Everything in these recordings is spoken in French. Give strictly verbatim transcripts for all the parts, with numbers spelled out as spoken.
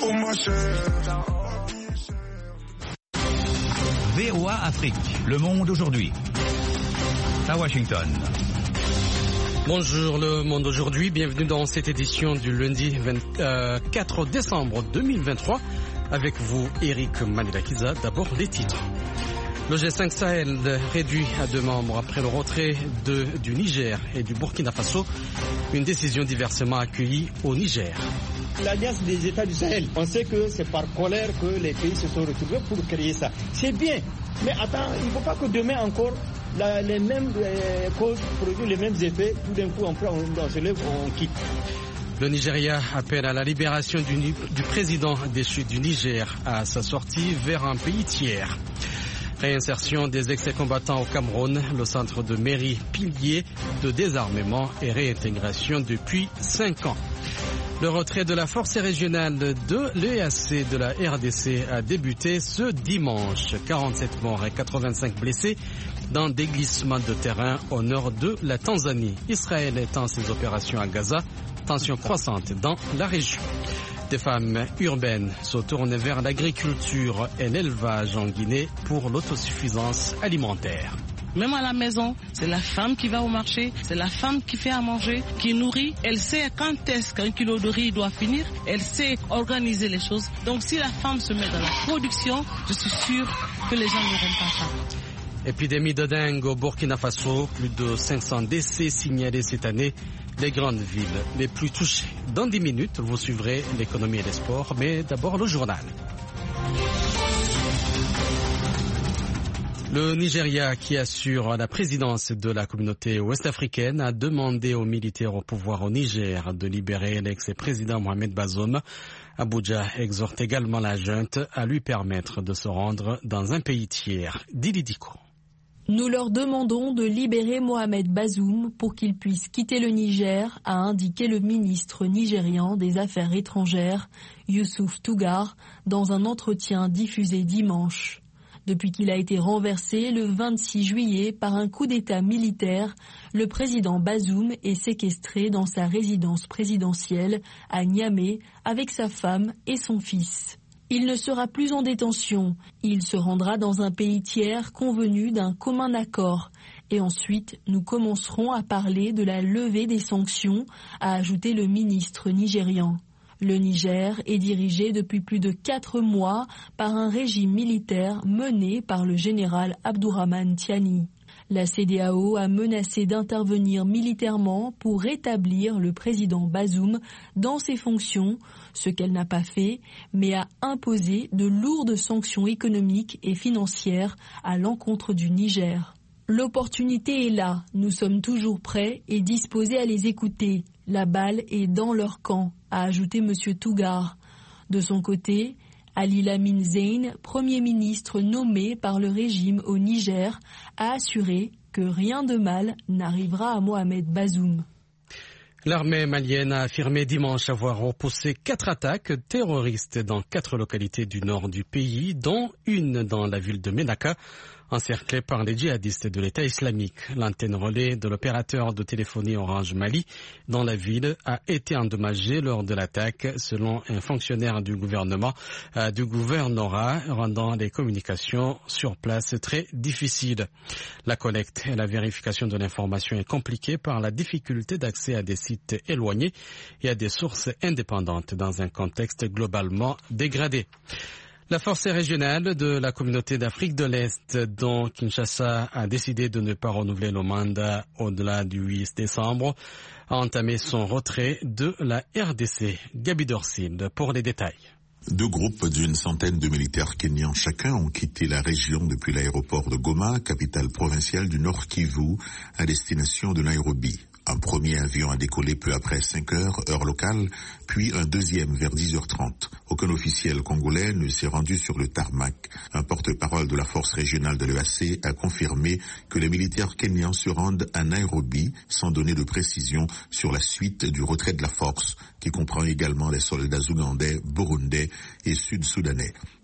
Ciao ma chère. V O A Afrique, Le Monde aujourd'hui. À Washington. Bonjour Le Monde aujourd'hui, bienvenue dans cette édition du lundi vingt-quatre décembre deux mille vingt-trois. Avec vous, Eric Manilakiza. D'abord les titres. Le G cinq Sahel réduit à deux membres après le retrait de, du Niger et du Burkina Faso. Une décision diversement accueillie au Niger. L'Alliance des États du Sahel, on sait que c'est par colère que les pays se sont retrouvés pour créer ça. C'est bien, mais attends, il ne faut pas que demain encore la, les mêmes euh, causes produisent les mêmes effets. Tout d'un coup, on prend, on, on se lève, on quitte. Le Nigeria appelle à la libération du, du président déchu du Niger à sa sortie vers un pays tiers. Réinsertion des ex-combattants au Cameroun, le centre de mairie pilier de désarmement et réintégration depuis cinq ans. Le retrait de la force régionale de l'E A C de la R D C a débuté ce dimanche. quarante-sept morts et quatre-vingt-cinq blessés dans des glissements de terrain au nord de la Tanzanie. Israël étend ses opérations à Gaza, tension croissante dans la région. Des femmes urbaines se tournent vers l'agriculture et l'élevage en Guinée pour l'autosuffisance alimentaire. Même à la maison, c'est la femme qui va au marché, c'est la femme qui fait à manger, qui nourrit. Elle sait quand est-ce qu'un kilo de riz doit finir, elle sait organiser les choses. Donc si la femme se met dans la production, je suis sûre que les gens n'auront pas ça. Épidémie de dengue au Burkina Faso, plus de cinq cents décès signalés cette année. Les grandes villes les plus touchées. Dans dix minutes, vous suivrez l'économie et les sports, mais d'abord le journal. Le Nigeria, qui assure la présidence de la communauté ouest-africaine, a demandé aux militaires au pouvoir au Niger de libérer l'ex-président Mohamed Bazoum. Abuja exhorte également la junte à lui permettre de se rendre dans un pays tiers. Dili Diko. Nous leur demandons de libérer Mohamed Bazoum pour qu'il puisse quitter le Niger, a indiqué le ministre nigérian des Affaires étrangères, Youssouf Tougar, dans un entretien diffusé dimanche. Depuis qu'il a été renversé le vingt-six juillet par un coup d'État militaire, le président Bazoum est séquestré dans sa résidence présidentielle à Niamey avec sa femme et son fils. Il ne sera plus en détention, il se rendra dans un pays tiers convenu d'un commun accord. Et ensuite, nous commencerons à parler de la levée des sanctions, a ajouté le ministre nigérian. Le Niger est dirigé depuis plus de quatre mois par un régime militaire mené par le général Abdourahmane Tiani. La C D A O a menacé d'intervenir militairement pour rétablir le président Bazoum dans ses fonctions, ce qu'elle n'a pas fait, mais a imposé de lourdes sanctions économiques et financières à l'encontre du Niger. L'opportunité est là, nous sommes toujours prêts et disposés à les écouter. La balle est dans leur camp, a ajouté M. Tougar. De son côté, Ali Lamine Zein, Premier ministre nommé par le régime au Niger, a assuré que rien de mal n'arrivera à Mohamed Bazoum. L'armée malienne a affirmé dimanche avoir repoussé quatre attaques terroristes dans quatre localités du nord du pays, dont une dans la ville de Ménaka, encerclée par les djihadistes de l'État islamique. L'antenne relais de l'opérateur de téléphonie Orange Mali dans la ville a été endommagée lors de l'attaque, selon un fonctionnaire du gouvernement, euh, du gouvernorat, rendant les communications sur place très difficiles. La collecte et la vérification de l'information est compliquée par la difficulté d'accès à des sites éloignés et à des sources indépendantes dans un contexte globalement dégradé. La force régionale de la communauté d'Afrique de l'Est, dont Kinshasa a décidé de ne pas renouveler le mandat au-delà du huit décembre, a entamé son retrait de la R D C. Gabi Dorcil pour les détails. Deux groupes d'une centaine de militaires kenyans chacun ont quitté la région depuis l'aéroport de Goma, capitale provinciale du Nord Kivu, à destination de Nairobi. Un premier avion a décollé peu après cinq heures, heure locale, puis un deuxième vers dix heures trente. Aucun officiel congolais ne s'est rendu sur le tarmac. Un porte-parole de la force régionale de l'E A C a confirmé que les militaires kenyans se rendent à Nairobi sans donner de précision sur la suite du retrait de la force, qui comprend également les soldats ougandais, burundais et sud-soudanais.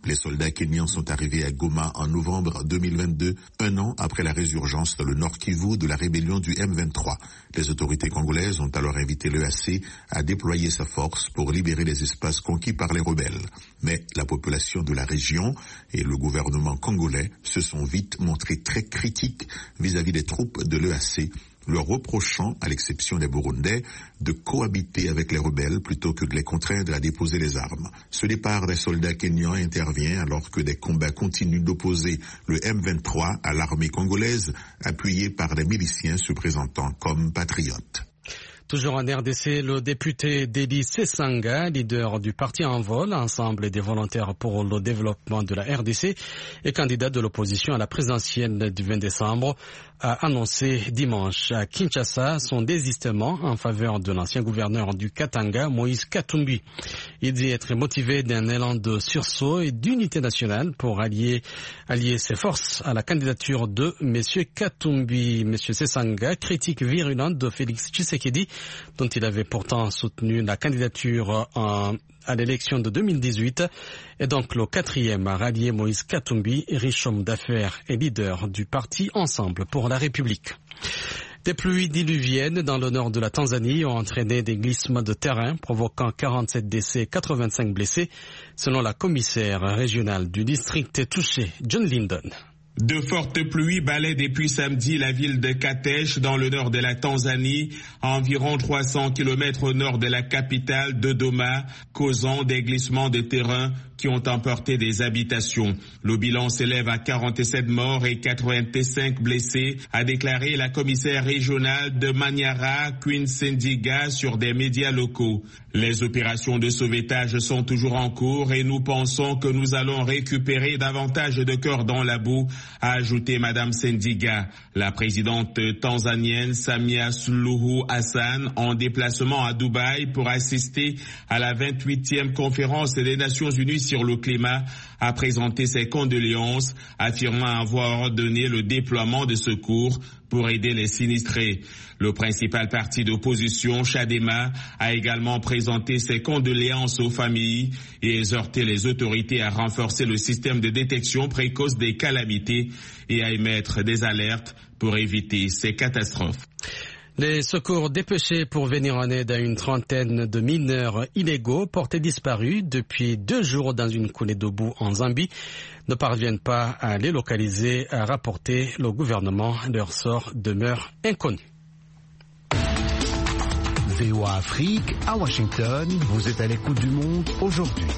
Les soldats kenyans sont arrivés à Goma en novembre deux mille vingt-deux, un an après la résurgence dans le Nord Kivu de la rébellion du M vingt-trois. Les autorités congolaises ont alors invité l'E A C à déployer sa force pour libérer les espaces conquis par les rebelles. Mais la population de la région et le gouvernement congolais se sont vite montrés très critiques vis-à-vis des troupes de l'E A C, leur reprochant, à l'exception des Burundais, de cohabiter avec les rebelles plutôt que de les contraindre à déposer les armes. Ce départ des soldats kenyans intervient alors que des combats continuent d'opposer le M vingt-trois à l'armée congolaise, appuyée par des miliciens se présentant comme patriotes. Toujours en R D C, le député Dedi Sesanga, leader du parti En Vol, Ensemble des volontaires pour le développement de la R D C et candidat de l'opposition à la présidentielle du vingt décembre, a annoncé dimanche à Kinshasa son désistement en faveur de l'ancien gouverneur du Katanga, Moïse Katumbi. Il dit être motivé d'un élan de sursaut et d'unité nationale pour allier, allier ses forces à la candidature de M. Katumbi. M. Sesanga critique virulente de Félix Tshisekedi, dont il avait pourtant soutenu la candidature en, à l'élection de deux mille dix-huit, et donc le quatrième à rallier Moïse Katumbi, riche homme d'affaires et leader du parti Ensemble pour la République. Des pluies diluviennes dans le nord de la Tanzanie ont entraîné des glissements de terrain provoquant quarante-sept décès et quatre-vingt-cinq blessés, selon la commissaire régionale du district touché, John Linden. De fortes pluies balaient depuis samedi la ville de Katesh dans le nord de la Tanzanie, à environ trois cents kilomètres au nord de la capitale Dodoma, causant des glissements de terrain qui ont emporté des habitations. Le bilan s'élève à quarante-sept morts et quatre-vingt-cinq blessés, a déclaré la commissaire régionale de Manyara, Queen Sendiga, sur des médias locaux. Les opérations de sauvetage sont toujours en cours et nous pensons que nous allons récupérer davantage de corps dans la boue, a ajouté Madame Sendiga. La présidente tanzanienne Samia Suluhu Hassan, en déplacement à Dubaï pour assister à la vingt-huitième conférence des Nations Unies sur le climat, a présenté ses condoléances, affirmant avoir ordonné le déploiement de secours pour aider les sinistrés. Le principal parti d'opposition, Chadema, a également présenté ses condoléances aux familles et exhorté les autorités à renforcer le système de détection précoce des calamités et à émettre des alertes pour éviter ces catastrophes. Les secours dépêchés pour venir en aide à une trentaine de mineurs illégaux portés disparus depuis deux jours dans une coulée de boue en Zambie ne parviennent pas à les localiser, a rapporté le gouvernement. Leur sort demeure inconnu. V O A Afrique, à Washington, vous êtes à l'écoute du monde aujourd'hui.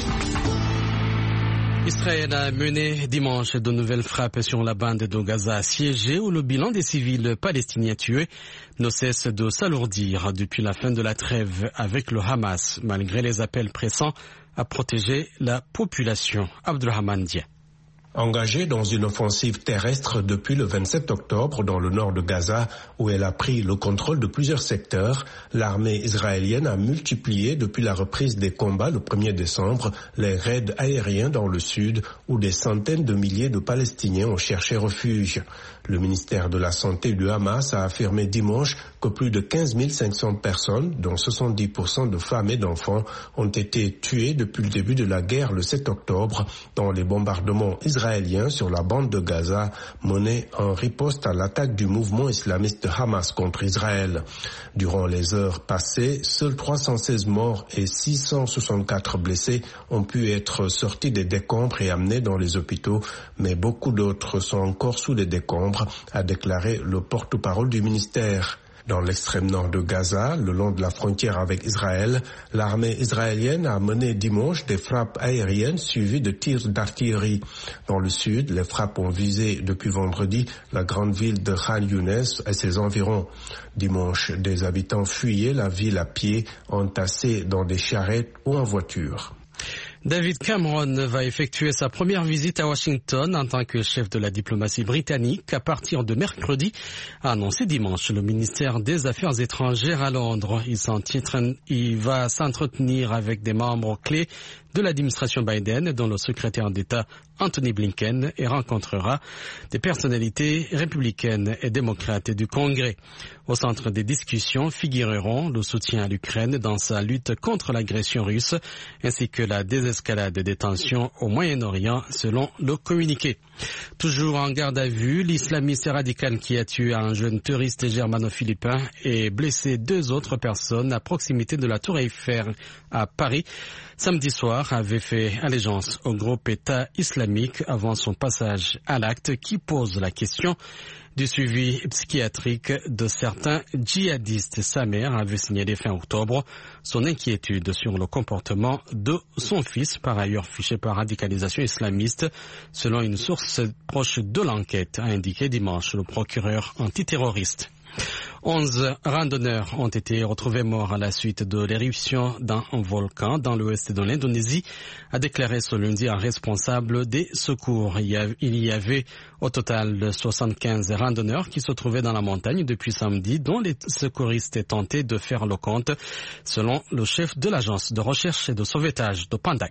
Israël a mené dimanche de nouvelles frappes sur la bande de Gaza assiégée où le bilan des civils palestiniens tués ne cesse de s'alourdir depuis la fin de la trêve avec le Hamas, malgré les appels pressants à protéger la population. Abdurrahman Dia. Engagée dans une offensive terrestre depuis le vingt-sept octobre dans le nord de Gaza, où elle a pris le contrôle de plusieurs secteurs, l'armée israélienne a multiplié depuis la reprise des combats le premier décembre les raids aériens dans le sud, où des centaines de milliers de Palestiniens ont cherché refuge. Le ministère de la Santé du Hamas a affirmé dimanche que plus de quinze mille cinq cents personnes, dont soixante-dix pour cent de femmes et d'enfants, ont été tuées depuis le début de la guerre le sept octobre dans les bombardements israéliens sur la bande de Gaza menés en riposte à l'attaque du mouvement islamiste Hamas contre Israël. Durant les heures passées, seuls trois cent seize morts et six cent soixante-quatre blessés ont pu être sortis des décombres et amenés dans les hôpitaux, mais beaucoup d'autres sont encore sous les décombres, a déclaré le porte-parole du ministère. Dans l'extrême nord de Gaza, le long de la frontière avec Israël, l'armée israélienne a mené dimanche des frappes aériennes suivies de tirs d'artillerie. Dans le sud, les frappes ont visé depuis vendredi la grande ville de Khan Younes et ses environs. Dimanche, des habitants fuyaient la ville à pied, entassés dans des charrettes ou en voiture. David Cameron va effectuer sa première visite à Washington en tant que chef de la diplomatie britannique à partir de mercredi, a annoncé dimanche le ministère des Affaires étrangères à Londres. Il, il va s'entretenir avec des membres clés de l'administration Biden, dont le secrétaire d'État Anthony Blinken, et rencontrera des personnalités républicaines et démocrates du Congrès. Au centre des discussions figureront le soutien à l'Ukraine dans sa lutte contre l'agression russe, ainsi que la désescalade des tensions au Moyen-Orient, selon le communiqué. Toujours en garde à vue, l'islamiste radical qui a tué un jeune touriste germano-philippin et blessé deux autres personnes à proximité de la Tour Eiffel à Paris samedi soir avait fait allégeance au groupe État islamique avant son passage à l'acte, qui pose la question du suivi psychiatrique de certains djihadistes. Sa mère avait signalé fin octobre son inquiétude sur le comportement de son fils, par ailleurs fiché par radicalisation islamiste, selon une source proche de l'enquête, a indiqué dimanche le procureur antiterroriste. Onze randonneurs ont été retrouvés morts à la suite de l'éruption d'un volcan dans l'ouest de l'Indonésie, a déclaré ce lundi un responsable des secours. Il y avait au total soixante-quinze randonneurs qui se trouvaient dans la montagne depuis samedi, dont les secouristes tentaient de faire le compte, selon le chef de l'agence de recherche et de sauvetage de Pandak.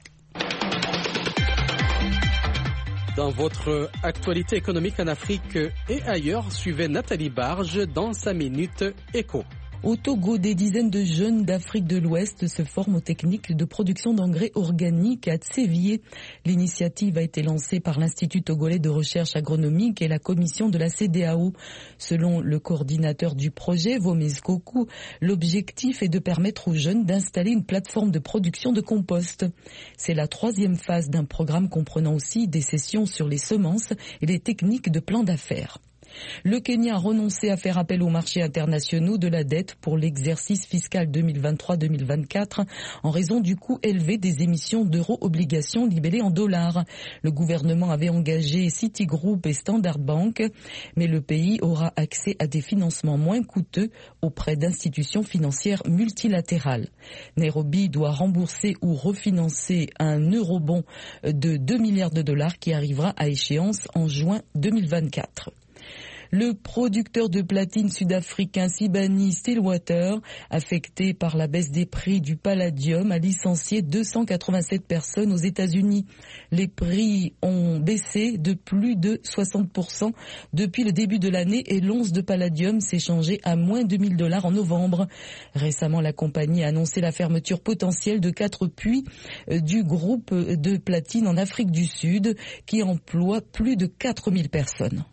Dans votre actualité économique en Afrique et ailleurs, suivez Nathalie Barge dans sa Minute Éco. Au Togo, des dizaines de jeunes d'Afrique de l'Ouest se forment aux techniques de production d'engrais organiques à Tsévié. L'initiative a été lancée par l'Institut togolais de recherche agronomique et la commission de la C D A O. Selon le coordinateur du projet, Vomez Koku, l'objectif est de permettre aux jeunes d'installer une plateforme de production de compost. C'est la troisième phase d'un programme comprenant aussi des sessions sur les semences et les techniques de plan d'affaires. Le Kenya a renoncé à faire appel aux marchés internationaux de la dette pour l'exercice fiscal deux mille vingt-trois deux mille vingt-quatre en raison du coût élevé des émissions d'euro-obligations libellées en dollars. Le gouvernement avait engagé Citigroup et Standard Bank, mais le pays aura accès à des financements moins coûteux auprès d'institutions financières multilatérales. Nairobi doit rembourser ou refinancer un eurobond de deux milliards de dollars qui arrivera à échéance en juin deux mille vingt-quatre. Le producteur de platine sud-africain Sibanye Stillwater, affecté par la baisse des prix du palladium, a licencié deux cent quatre-vingt-sept personnes aux États-Unis. Les prix ont baissé de plus de soixante pour cent depuis le début de l'année et l'once de palladium s'est changé à moins deux mille dollars en novembre. Récemment, la compagnie a annoncé la fermeture potentielle de quatre puits du groupe de platine en Afrique du Sud qui emploie plus de quatre mille personnes.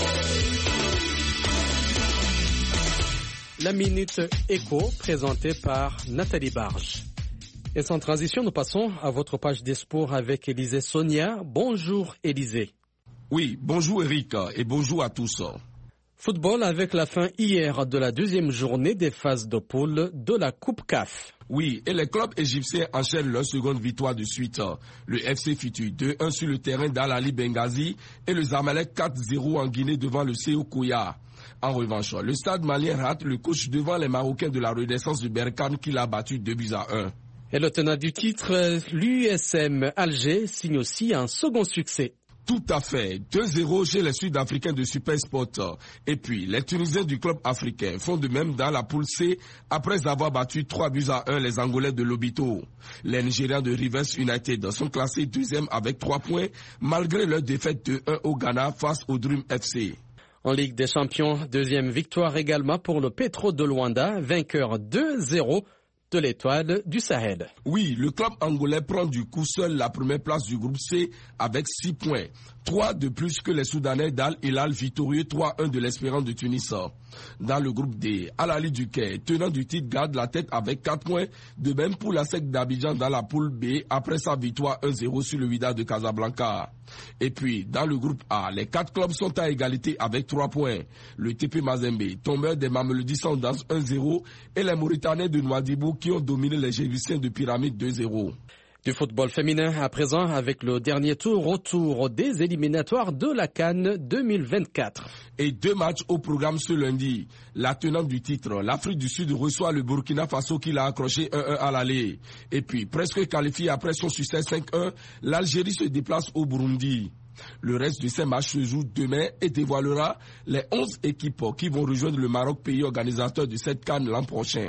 La Minute Éco, présentée par Nathalie Barge. Et sans transition, nous passons à votre page des sports avec Élisée Sonia. Bonjour Élisée. Oui, bonjour Eric et bonjour à tous. Football avec la fin hier de la deuxième journée des phases de poule de la Coupe C A F. Oui, et les clubs égyptiens enchaînent leur seconde victoire de suite. Le F C Futur deux un sur le terrain d'Al-Ali Benghazi et le Zamalek quatre zéro en Guinée devant le C O Koya. En revanche, le stade malien rate le coach devant les Marocains de la Renaissance de Berkane qui l'a battu deux buts à un. Et le tenant du titre, l'U S M Alger, signe aussi un second succès. Tout à fait. deux zéro chez les Sud-Africains de Supersport. Et puis, les Tunisiens du club africain font de même dans la poule C après avoir battu trois buts à un les Angolais de Lobito. Les Nigérians de Rivers United sont classés deuxième avec trois points malgré leur défaite de un au Ghana face au Dream F C. En Ligue des Champions, deuxième victoire également pour le Petro de Luanda, vainqueur deux zéro de l'Étoile du Sahel. Oui, le club angolais prend du coup seul la première place du groupe C avec six points. Trois de plus que les Soudanais d'Al Hilal victorieux trois un de l'Espérance de Tunis. Dans le groupe D, Al-Ali du Caire, tenant du titre, garde la tête avec quatre points. De même pour la S E C d'Abidjan dans la poule B après sa victoire un zéro sur le Wydad de Casablanca. Et puis, dans le groupe A, les quatre clubs sont à égalité avec trois points. Le T P Mazembe, tombeur des Mamelodi Sundowns un zéro et les Mauritanais de Nouadhibou qui ont dominé les Géviciens de Pyramide deux zéro. Du football féminin à présent avec le dernier tour retour des éliminatoires de la CAN deux mille vingt-quatre. Et deux matchs au programme ce lundi. La tenante du titre, l'Afrique du Sud reçoit le Burkina Faso qui l'a accroché un un à l'aller. Et puis presque qualifié après son succès cinq un, l'Algérie se déplace au Burundi. Le reste de ces matchs se joue demain et dévoilera les onze équipes qui vont rejoindre le Maroc, pays organisateur de cette CAN l'an prochain.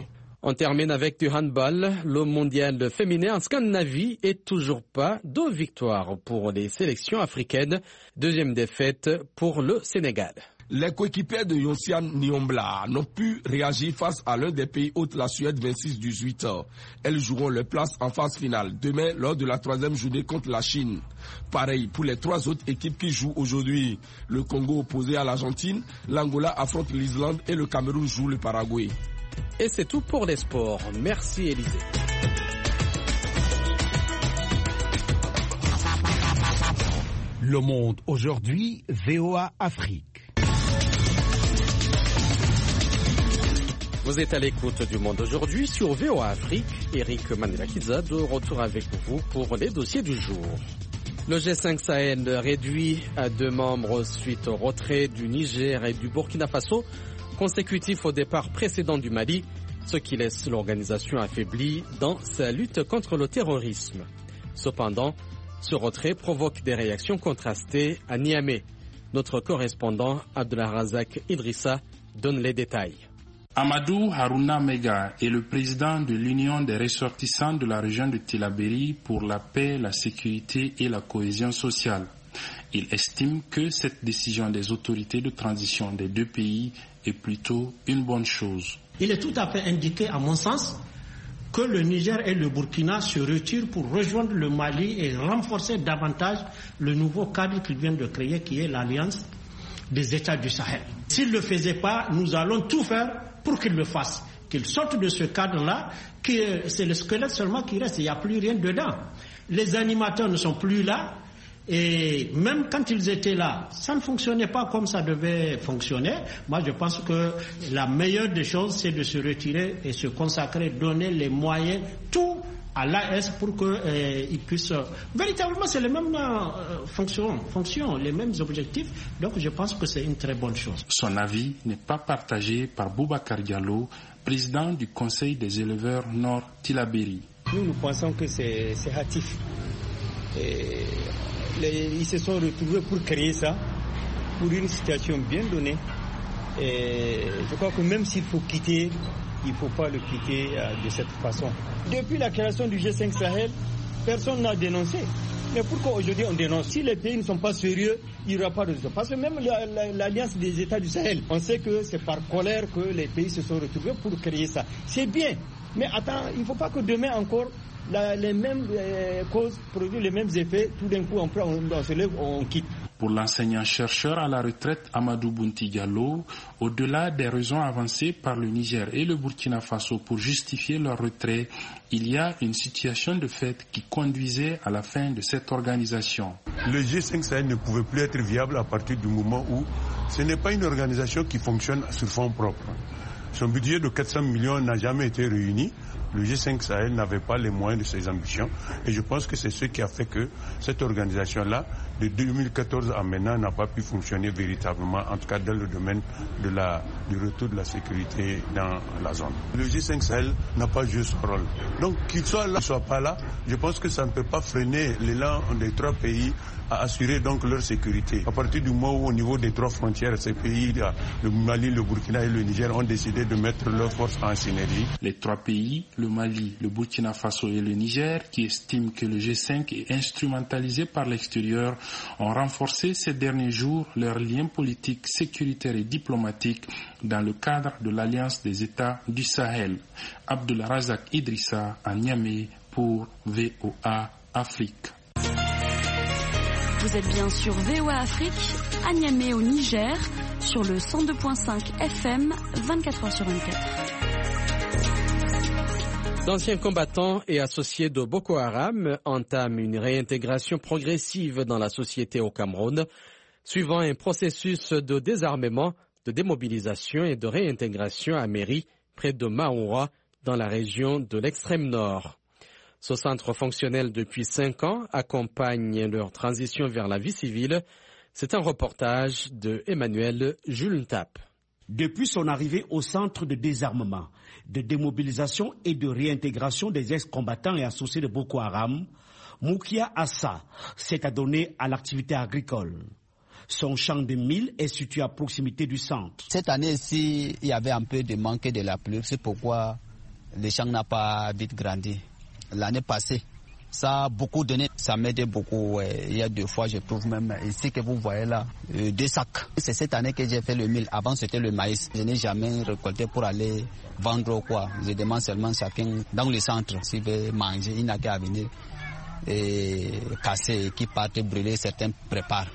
On termine avec du handball. Le mondial féminin en Scandinavie est toujours pas de victoire pour les sélections africaines. Deuxième défaite pour le Sénégal. Les coéquipiers de Yossian Nyombla n'ont pu réagir face à l'un des pays hôtes, la Suède, vingt-six dix-huit. Elles joueront leur place en phase finale demain lors de la troisième journée contre la Chine. Pareil pour les trois autres équipes qui jouent aujourd'hui. Le Congo opposé à l'Argentine, l'Angola affronte l'Islande et le Cameroun joue le Paraguay. Et c'est tout pour les sports. Merci Élisée. Le Monde aujourd'hui, V O A Afrique. Vous êtes à l'écoute du Monde aujourd'hui sur V O A Afrique. Eric Manelakiza de retour avec vous pour les dossiers du jour. Le G cinq Sahel réduit à deux membres suite au retrait du Niger et du Burkina Faso, consécutif au départ précédent du Mali, ce qui laisse l'organisation affaiblie dans sa lutte contre le terrorisme. Cependant, ce retrait provoque des réactions contrastées à Niamey. Notre correspondant Abdelrazak Idrissa donne les détails. Amadou Haruna Mega est le président de l'Union des ressortissants de la région de Tillabéri pour la paix, la sécurité et la cohésion sociale. Il estime que cette décision des autorités de transition des deux pays est plutôt une bonne chose. Il est tout à fait indiqué, à mon sens, que le Niger et le Burkina se retirent pour rejoindre le Mali et renforcer davantage le nouveau cadre qu'ils viennent de créer, qui est l'Alliance des États du Sahel. S'ils ne le faisaient pas, nous allons tout faire pour qu'ils le fassent. Qu'ils sortent de ce cadre-là, que c'est le squelette seulement qui reste, il n'y a plus rien dedans. Les animateurs ne sont plus là. Et même quand ils étaient là, ça ne fonctionnait pas comme ça devait fonctionner. Moi, je pense que la meilleure des choses, c'est de se retirer et se consacrer, donner les moyens, tout à l'A S pour qu'ils euh, puissent... Euh, véritablement, c'est les mêmes euh, fonctions, fonctions, les mêmes objectifs. Donc, je pense que c'est une très bonne chose. Son avis n'est pas partagé par Boubacar Diallo, président du Conseil des éleveurs Nord Tillabéri. Nous, nous pensons que c'est, c'est hâtif. Et les, ils se sont retrouvés pour créer ça, pour une situation bien donnée. Et je crois que même s'il faut quitter, il ne faut pas le quitter euh, de cette façon. Depuis la création du G cinq Sahel, personne n'a dénoncé. Mais pourquoi aujourd'hui on dénonce? Si les pays ne sont pas sérieux, il n'y aura pas de raison. Parce que même la, la, l'Alliance des États du Sahel, on sait que c'est par colère que les pays se sont retrouvés pour créer ça. C'est bien, mais attends, il ne faut pas que demain encore, la, les mêmes euh, causes produisent les mêmes effets. Tout d'un coup, on, prend, on, on se lève, on quitte. Pour l'enseignant-chercheur à la retraite Amadou Bounti Diallo, au-delà des raisons avancées par le Niger et le Burkina Faso pour justifier leur retrait, il y a une situation de fait qui conduisait à la fin de cette organisation. Le G cinq Sahel ne pouvait plus être viable à partir du moment où ce n'est pas une organisation qui fonctionne sur fonds propres. Son budget de quatre cents millions n'a jamais été réuni. Le G cinq Sahel n'avait pas les moyens de ses ambitions. Et je pense que c'est ce qui a fait que cette organisation-là, de deux mille quatorze à maintenant, n'a pas pu fonctionner véritablement, en tout cas dans le domaine de la, du retour de la sécurité dans la zone. Le G cinq Sahel n'a pas joué son rôle. Donc qu'il soit là, qu'il soit pas là, je pense que ça ne peut pas freiner l'élan des trois pays à assurer donc leur sécurité. À partir du moment où au niveau des trois frontières, ces pays, le Mali, le Burkina et le Niger, ont décidé de mettre leurs forces en synergie. Les trois pays, le Mali, le Burkina Faso et le Niger, qui estiment que le G cinq est instrumentalisé par l'extérieur, ont renforcé ces derniers jours leurs liens politiques, sécuritaires et diplomatiques dans le cadre de l'Alliance des États du Sahel. Abdelrazak Idrissa à Niamey pour V O A Afrique. Vous êtes bien sur V O A Afrique, à Niamey au Niger, sur le cent deux virgule cinq F M, vingt-quatre heures sur vingt-quatre. D'anciens combattants et associés de Boko Haram entament une réintégration progressive dans la société au Cameroun, suivant un processus de désarmement, de démobilisation et de réintégration à Méry, près de Maoura, dans la région de l'extrême nord. Ce centre fonctionnel depuis cinq ans accompagne leur transition vers la vie civile. C'est un reportage de Emmanuel Julentap. Depuis son arrivée au centre de désarmement, de démobilisation et de réintégration des ex-combattants et associés de Boko Haram, Moukia Assa s'est adonné à l'activité agricole. Son champ de mil est situé à proximité du centre. Cette année-ci, il y avait un peu de manque de la pluie, c'est pourquoi le champ n'a pas vite grandi. L'année passée, ça a beaucoup donné, ça m'aide beaucoup. Il y a deux fois, je trouve même ici que vous voyez là, deux sacs. C'est cette année que j'ai fait le mil. Avant, c'était le maïs. Je n'ai jamais récolté pour aller vendre quoi. Je demande seulement chacun dans le centre s'il veut manger. Il n'a qu'à venir et casser, qui partent brûler, certains préparent.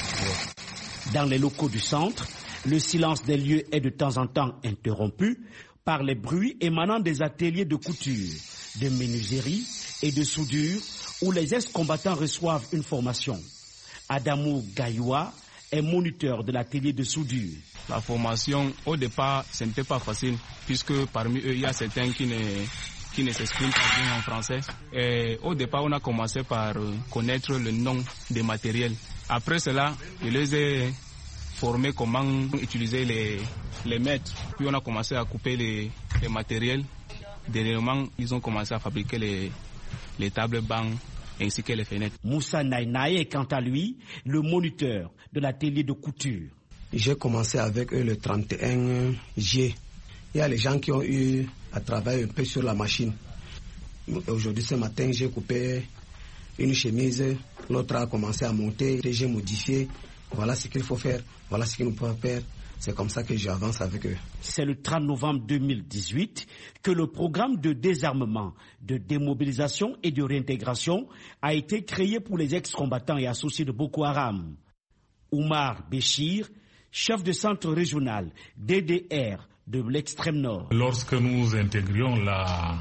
Dans les locaux du centre, le silence des lieux est de temps en temps interrompu par les bruits émanant des ateliers de couture, de menuiserie et de soudure où les ex-combattants reçoivent une formation. Adamou Gayoua est moniteur de l'atelier de soudure. La formation, au départ, ce n'était pas facile puisque parmi eux, il y a certains qui ne, qui ne s'expriment pas bien en français. Et au départ, on a commencé par connaître le nom des matériels. Après cela, je les ai formés comment utiliser les, les mètres. Puis on a commencé à couper les, les matériels. Dernièrement, ils ont commencé à fabriquer les, les tables bancs ainsi que les fenêtres. Moussa Naïnaï est quant à lui le moniteur de l'atelier de couture. J'ai commencé avec eux le trente et un juillet. Il y a les gens qui ont eu à travailler un peu sur la machine. Aujourd'hui, ce matin, j'ai coupé une chemise, l'autre a commencé à monter, j'ai modifié. Voilà ce qu'il faut faire, voilà ce qu'il nous faut faire. C'est comme ça que j'avance avec eux. C'est le trente novembre deux mille dix-huit que le programme de désarmement, de démobilisation et de réintégration a été créé pour les ex-combattants et associés de Boko Haram. Oumar Béchir, chef de centre régional D D R de l'extrême nord. Lorsque nous intégrions la,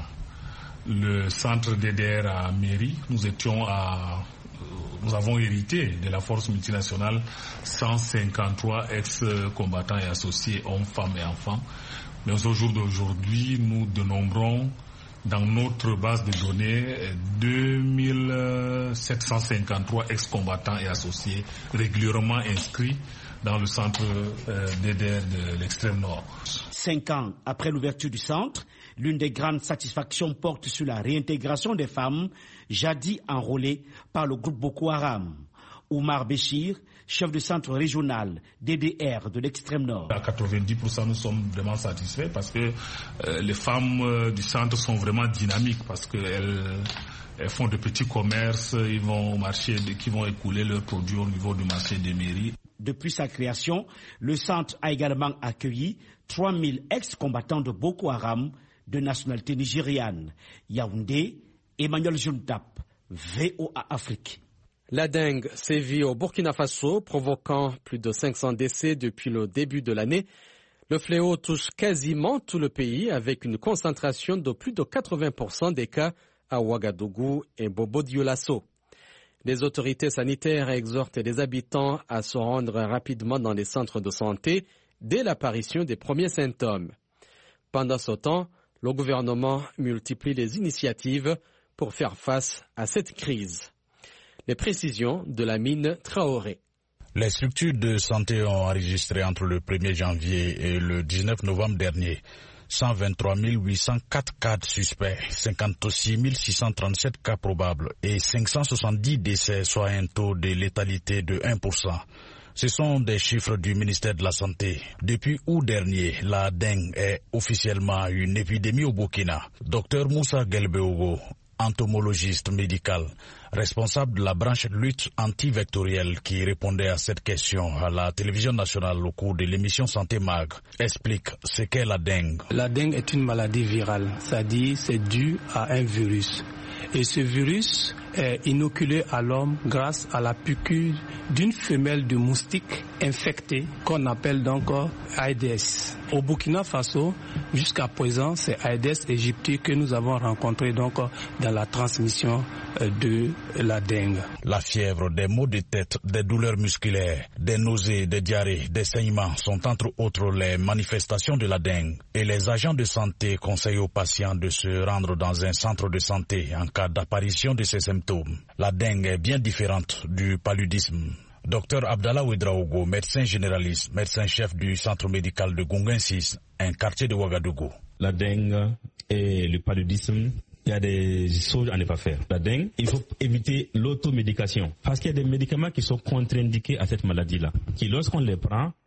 le centre D D R à Méry, nous étions à... Nous avons hérité de la force multinationale cent cinquante-trois ex-combattants et associés, hommes, femmes et enfants. Mais au jour d'aujourd'hui, nous dénombrons dans notre base de données deux mille sept cent cinquante-trois ex-combattants et associés régulièrement inscrits dans le centre euh, D D R de l'extrême nord. Cinq ans après l'ouverture du centre, l'une des grandes satisfactions porte sur la réintégration des femmes jadis enrôlées par le groupe Boko Haram. Oumar Béchir, chef de centre régional D D R de l'extrême nord. À quatre-vingt-dix pour cent, nous sommes vraiment satisfaits parce que euh, les femmes euh, du centre sont vraiment dynamiques parce qu'elles elles font de petits commerces, ils vont au marché, qui vont écouler leurs produits au niveau du marché des mairies. Depuis sa création, le centre a également accueilli trois mille ex-combattants de Boko Haram de nationalité nigériane. Yaoundé, Emmanuel Juntap, V O A Afrique. La dengue sévit au Burkina Faso, provoquant plus de cinq cents décès depuis le début de l'année. Le fléau touche quasiment tout le pays avec une concentration de plus de quatre-vingts pour cent des cas à Ouagadougou et Bobo-Dioulasso. Les autorités sanitaires exhortent les habitants à se rendre rapidement dans les centres de santé dès l'apparition des premiers symptômes. Pendant ce temps, le gouvernement multiplie les initiatives pour faire face à cette crise. Les précisions de la mine Traoré. Les structures de santé ont enregistré entre le premier janvier et le dix-neuf novembre dernier cent vingt-trois mille huit cent quatre cas suspects, cinquante-six mille six cent trente-sept cas probables et cinq cent soixante-dix décès, soit un taux de létalité de un pour cent. Ce sont des chiffres du ministère de la Santé. Depuis août dernier, la dengue est officiellement une épidémie au Burkina. Docteur Moussa Gelbeogo, entomologiste médical, responsable de la branche lutte antivectorielle qui répondait à cette question à la télévision nationale au cours de l'émission Santé Mag, explique ce qu'est la dengue. La dengue est une maladie virale, c'est-à-dire c'est dû à un virus. Et ce virus est inoculé à l'homme grâce à la piqûre d'une femelle de moustique infectée qu'on appelle donc Aedes. Au Burkina Faso, jusqu'à présent, c'est Aedes aegypti que nous avons rencontré donc dans la transmission de la dengue. La fièvre, des maux de tête, des douleurs musculaires, des nausées, des diarrhées, des saignements sont entre autres les manifestations de la dengue. Et les agents de santé conseillent aux patients de se rendre dans un centre de santé en cas d'apparition de ces symptômes. La dengue est bien différente du paludisme. Docteur Abdallah Ouedraogo, médecin généraliste, médecin-chef du centre médical de Gungun six, un quartier de Ouagadougou. La dengue et le paludisme, il y a des choses à ne pas faire. La dengue, il faut éviter l'automédication parce qu'il y a des médicaments qui sont contre-indiqués à cette maladie-là, qui lorsqu'on les prend,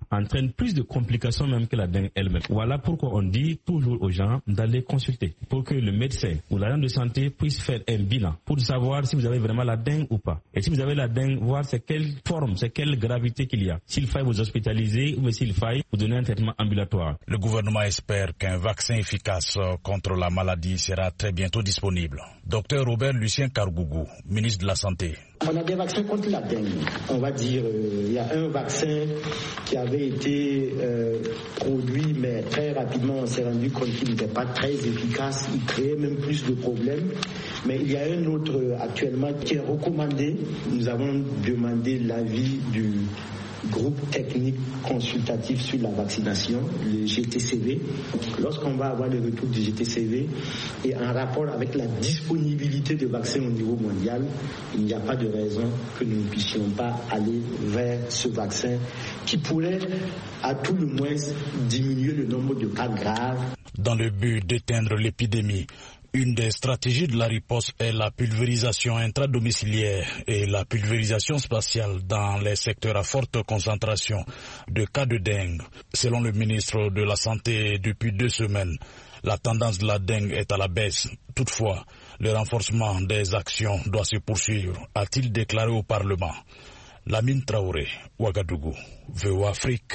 entraîne plus de complications même que la dengue elle-même. Voilà pourquoi on dit toujours aux gens d'aller consulter pour que le médecin ou l'agent de santé puisse faire un bilan pour savoir si vous avez vraiment la dengue ou pas. Et si vous avez la dengue, voir c'est quelle forme, c'est quelle gravité qu'il y a. S'il faille vous hospitaliser ou s'il faille vous donner un traitement ambulatoire. Le gouvernement espère qu'un vaccin efficace contre la maladie sera très bientôt disponible. Docteur Robert Lucien Kargougou, ministre de la Santé. On a des vaccins contre la dengue. On va dire, euh, il y a un vaccin qui avait été euh, produit, mais très rapidement on s'est rendu compte qu'il n'était pas très efficace. Il créait même plus de problèmes. Mais il y a un autre euh, actuellement qui est recommandé. Nous avons demandé l'avis du groupe technique consultatif sur la vaccination, le G T C V. Lorsqu'on va avoir le retour du G T C V et en rapport avec la disponibilité de vaccins au niveau mondial, il n'y a pas de raison que nous ne puissions pas aller vers ce vaccin qui pourrait à tout le moins diminuer le nombre de cas graves. Dans le but d'éteindre l'épidémie, une des stratégies de la riposte est la pulvérisation intradomiciliaire et la pulvérisation spatiale dans les secteurs à forte concentration de cas de dengue. Selon le ministre de la Santé, depuis deux semaines, la tendance de la dengue est à la baisse. Toutefois, le renforcement des actions doit se poursuivre, a-t-il déclaré au Parlement. Lamine Traoré, Ouagadougou, V O A Afrique.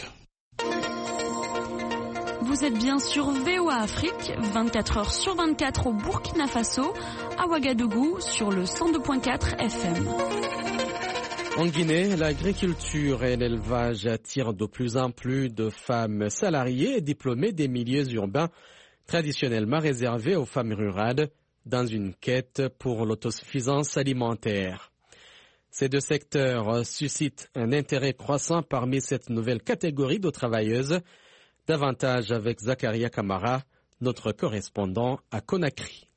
Vous êtes bien sur V O A Afrique, vingt-quatre heures sur vingt-quatre au Burkina Faso, à Ouagadougou, sur le cent deux virgule quatre F M. En Guinée, l'agriculture et l'élevage attirent de plus en plus de femmes salariées et diplômées des milieux urbains, traditionnellement réservés aux femmes rurales, dans une quête pour l'autosuffisance alimentaire. Ces deux secteurs suscitent un intérêt croissant parmi cette nouvelle catégorie de travailleuses. Davantage avec Zakaria Kamara, notre correspondant à Conakry.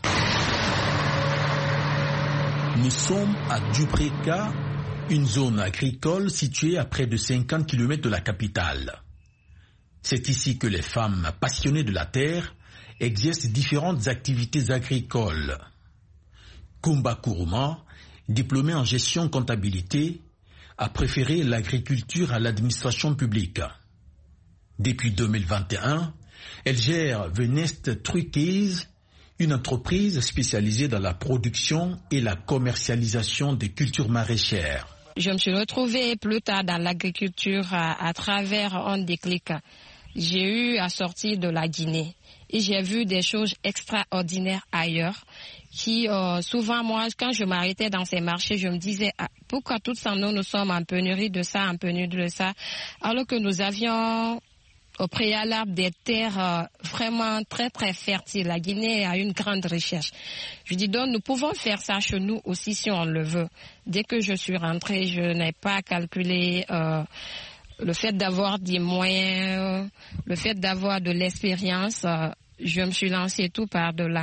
Nous sommes à Dubreka, une zone agricole située à près de cinquante kilomètres de la capitale. C'est ici que les femmes passionnées de la terre exercent différentes activités agricoles. Kumba Kourouma, diplômée en gestion comptabilité, a préféré l'agriculture à l'administration publique. Depuis deux mille vingt et un, elle gère Venest Truckies, une entreprise spécialisée dans la production et la commercialisation des cultures maraîchères. Je me suis retrouvée plus tard dans l'agriculture à, à travers un déclic. J'ai eu à sortir de la Guinée et j'ai vu des choses extraordinaires ailleurs qui, euh, souvent, moi, quand je m'arrêtais dans ces marchés, je me disais, ah, pourquoi tout ça, nous, nous sommes en pénurie de ça, en pénurie de ça, alors que nous avions au préalable des terres euh, vraiment très très fertiles. La Guinée a une grande recherche. Je dis donc, nous pouvons faire ça chez nous aussi si on le veut. Dès que je suis rentrée, je n'ai pas calculé euh, le fait d'avoir des moyens, euh, le fait d'avoir de l'expérience. Euh, je me suis lancée tout par-delà.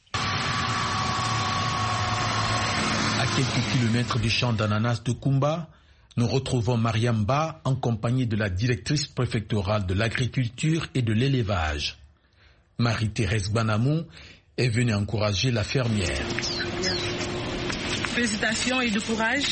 À quelques kilomètres du champ d'ananas de Kumba, nous retrouvons Mariam Ba en compagnie de la directrice préfectorale de l'agriculture et de l'élevage. Marie-Thérèse Banamou est venue encourager la fermière. Félicitations et du courage.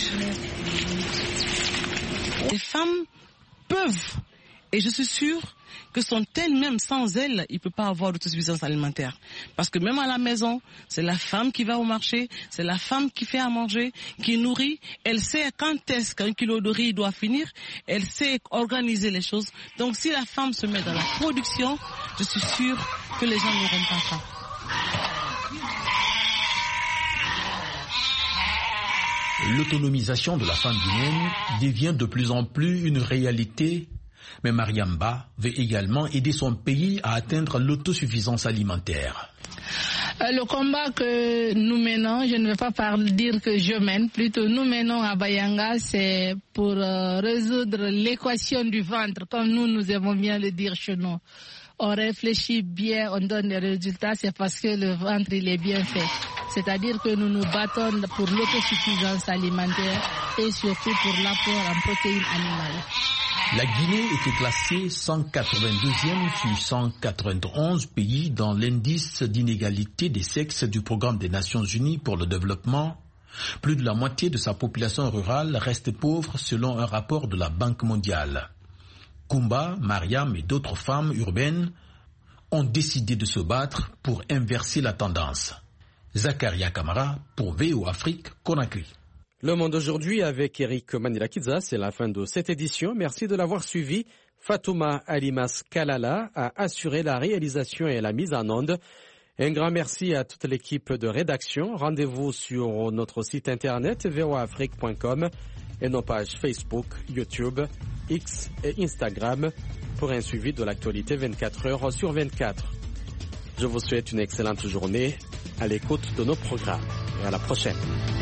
Les femmes peuvent, et je suis sûre que sont elles-mêmes, sans elles, il ne peut pas avoir d'autosuffisance alimentaire. Parce que même à la maison, c'est la femme qui va au marché, c'est la femme qui fait à manger, qui nourrit. Elle sait quand est-ce qu'un kilo de riz doit finir, elle sait organiser les choses. Donc si la femme se met dans la production, je suis sûre que les gens n'auront pas faim. L'autonomisation de la femme guinéenne devient de plus en plus une réalité. Mais Mariam Ba veut également aider son pays à atteindre l'autosuffisance alimentaire. Le combat que nous menons, je ne vais pas parler, dire que je mène, plutôt nous menons à Bayanga, c'est pour euh, résoudre l'équation du ventre, comme nous, nous aimons bien le dire chez nous. On réfléchit bien, on donne des résultats, c'est parce que le ventre il est bien fait. C'est-à-dire que nous nous battons pour l'autosuffisance alimentaire et surtout pour l'apport en protéines animales. La Guinée était classée cent quatre-vingt-deuxième sur cent quatre-vingt-onze pays dans l'indice d'inégalité des sexes du Programme des Nations Unies pour le développement. Plus de la moitié de sa population rurale reste pauvre selon un rapport de la Banque mondiale. Kumba, Mariam et d'autres femmes urbaines ont décidé de se battre pour inverser la tendance. Zakaria Kamara pour V O Afrique, Conakry. Le Monde aujourd'hui avec Eric Manilakidza, c'est la fin de cette édition. Merci de l'avoir suivi. Fatouma Alimas Kalala a assuré la réalisation et la mise en onde. Un grand merci à toute l'équipe de rédaction. Rendez-vous sur notre site internet v o afrique point com et nos pages Facebook, YouTube, X et Instagram pour un suivi de l'actualité vingt-quatre heures sur vingt-quatre. Je vous souhaite une excellente journée à l'écoute de nos programmes et à la prochaine.